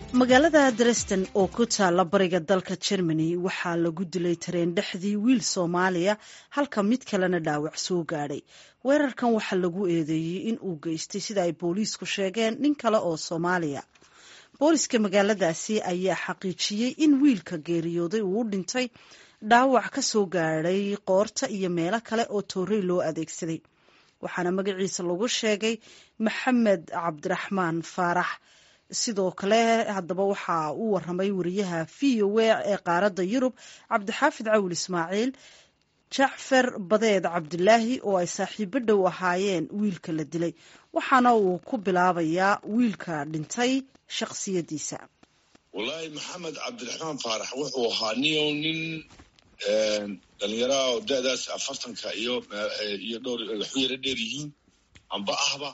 magaalada Dresden oo ku taala bariga dalka Germany waxaa lagu dilay tareen dhexdii wiil Soomaaliya halka mid kalena dhaawac soo gaadhay. Weerarkan waxaa lagu eedeeyay in uu geystay sida ay booliisku sheegeen nin kale oo Soomaaliya. Booliiska magaaladaasi ayaa xaqiijiyay in wiilka geeriyooday uu u dhintay dhaawac ka soo gaadhay qoorta iyo meelo kale oo toorey loo adeegsaday. Waxaana magaciisa lagu sheegay Maxamed Cabdiraxmaan Faarax. sidoo kale haddaba waxaa uu waramay wariyaha VOA ee qaaradda Yurub Cabdixaafid Cawil Ismaaciil Jacfar Badeed Cabdilaahi oo ay saaxiibo dhow ahaayeen wiilka la dilay waxaana uu ku bilaabayaa wiilka dhintay shakhsiyadiisa. Wallahi Maxamed Cabdiraxmaan Faarax wuxuu ahaa nin dhalinyaro oo da'daas 40 iyo dhowr waxyar dheer yihiin amba ahba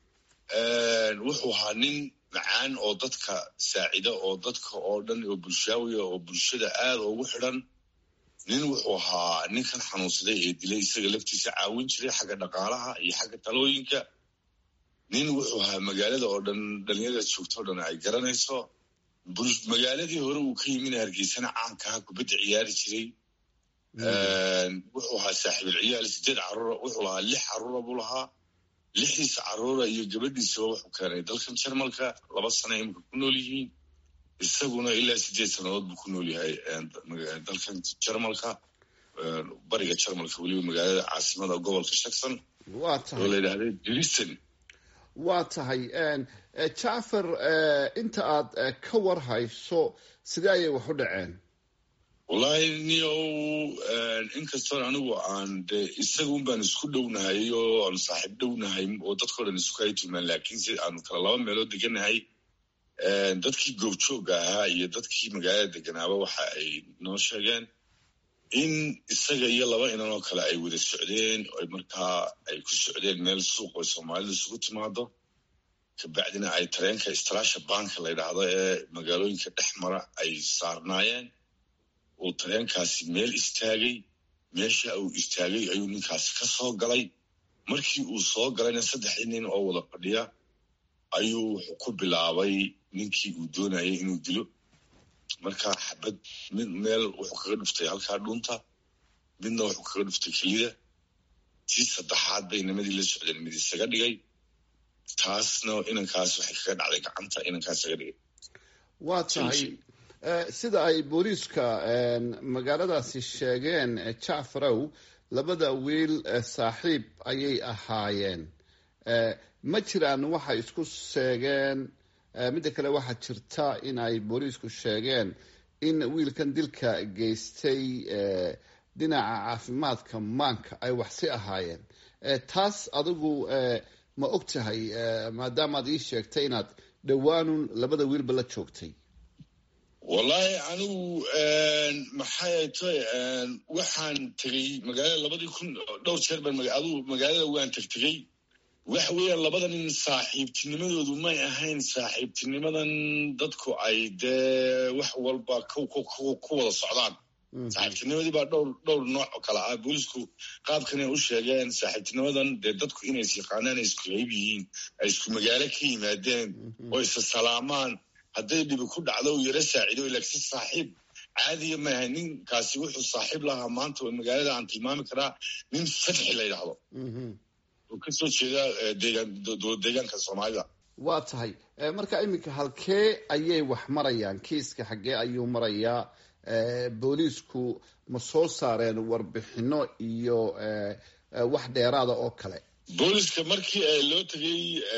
wuxuu ahaa nin macaan oo dadka saacida oo dadka oo dhan oo bulshaawiya oo bulshada aad ugu xidhan nin wuxuu ahaa ninkan xanuunsaday ee dilay isaga laftiisa caawin jiray xagga dhaqaalaha iyo xagga talooyinka nin wuxuu ahaa magaalada oo dhan dhalinyarada joogto oo dhan ay garanayso magaaladii hore uu ka yimid Hargeysana caanka ah kubadda ciyaari jiray wuxuu ahaa saaxiib ciyaal 8 caruur wuxuu lahaa 6 caruur buu lahaa 6 caruur iyo gabadhiisa wuxuu keenay dalkan Jarmalka 2 sano imka ku nool yihiin isaguna ilaa 8 sanadood buu ku nool yahay dalkan Jarmalka bariga Jarmalka waliba magaalada caasimada gobolka Saxon oo la yiraahdo Dresden waa tahay Jacfar inta aad ka warhayso sidee ay wax u dhaceen wallahi niyo inkastoo anigu aan isagu baan isku dhownahay oo aan saaxiib dhownahay oo dadka dhan isku haytumaan laakiin si aan kala laba meelood deganahay dadkii goobjooga ahaa iyo dadkii magaalada deganaaba waxa ay noo sheegeen in isaga iyo laba inan oo kale ay wada socdeen oo markaa ay ku socdeen meel suuq oo Soomaalidu isugu timaado kabacdina ay tareenka Istraasha Bank la yiraahdo ee magaalooyinka dhexmara ay saarnaayeen oo tareenkaasi meel istaagay meesha uu istaagay ayuu ninkaasi ka soo galay markii uu soo galayna 3 nin oo wada fadhiya ayuu ku bilaabay ninkii uu doonayay inuu dilo marka xabad meel wuxuu kaga dhuftay halka dhunta midna wuxuu kaga dhuftay kelida tii saddexaad bay nimadii la socdeen mid isaga dhigay taasna inankaas waxay kaga dhacday gacanta inankaas isaga dhigay waa tahay sida ay booliiska magaaladaasi sheegeen Jacfarow labada wiil saaxiib ayay ahaayeen ma jiraan waxa isku sheegeen mid kale waxa jirta in ay booliisku sheegeen in wiilkan dilka geystay dhinaca caafimaadka maanka ay wax si ahaayeen taas adigu ma ogtahay maadaama aad ii sheegtay inaad dhawaanun labada wiilba la joogtay wallahi anigu maxay tahay waxaan tagay magaalada 2000 dhowr jeer baan magaalada waan tagay wax weeyaan labada nin saaxiibtinimadoodu ma ahayn saaxiibtinimadan dadku ay wax walba ku wada socdaan saaxiibtinimadii baa dhowr nooc kala ah booliisku qaabkan ay u sheegeen saaxiibtinimadan dadku inay yaqaanaan isku qayb yihiin ay isku magaalo ka yimaadeen oo is salaamaan hadday dhibi ku dhacdo yara saacido laakiin saaxiib caadi ma aha ninkaasi wuxuu saaxiib lahaa maanta oo magaalada aan tilmaami karaa nin Fatxi la yiraahdo oo ka soo jeeda deegaanka Soomaalida waa tahay marka iminka halkee ayay wax marayaan kiiska xagee ayuu marayaa booliisku ma soo saareen warbixino iyo wax dheeraada oo kale booliska markii loo tagay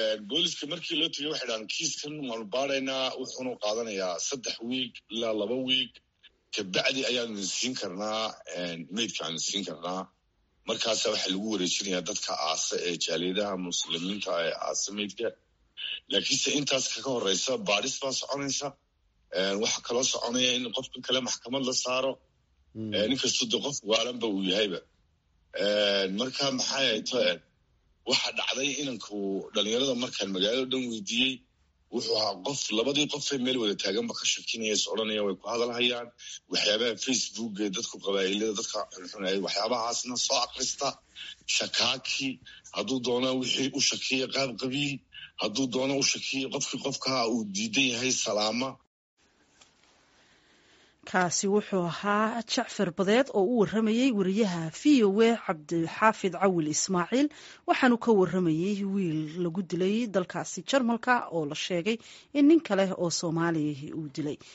waxay dhahan kiiskan waan baaraynaa wuxuuna qaadanayaa 3 week ilaa 2 week kabacdi ayaan siin karnaa meydkaan siin karnaa markaas waxa lagu wareejinayaa dadka aasa ee jaaliyadaha muslimiinta ee aasa meydka laakiinse intaas ka horeysa baadhis baa soconaysa waxa kala soconaya in qofka kale maxkamad la saaro ninkastoo qof waalanba uu yahayba marka maxay tahay waxa dhacday inanku dhalinyarada markaan magaalada dhan weydiiyey wuxuu ahaa qof labadii qof ee meel wada taaganba ka shakinaya soconaya way ku hadalhayaan waxyaabaha Facebook ee dadku qabaa'ilada dadka xunxunay waxyaabahaasna soo aqrista shakaaki hadduu doono wixii u shakiya qaab qabiil hadduu doono u shakiya qofka uu diidan yahay salaama kaasi wuxuu ahaa jacfar badeed oo u waramayey wariyaha v o a cabdixaafid cawil ismaaciil waxaanu ka waramayey wiil lagu dilay dalkaasi jarmalka oo la sheegay in nin kale oo soomaaliya uu dilay.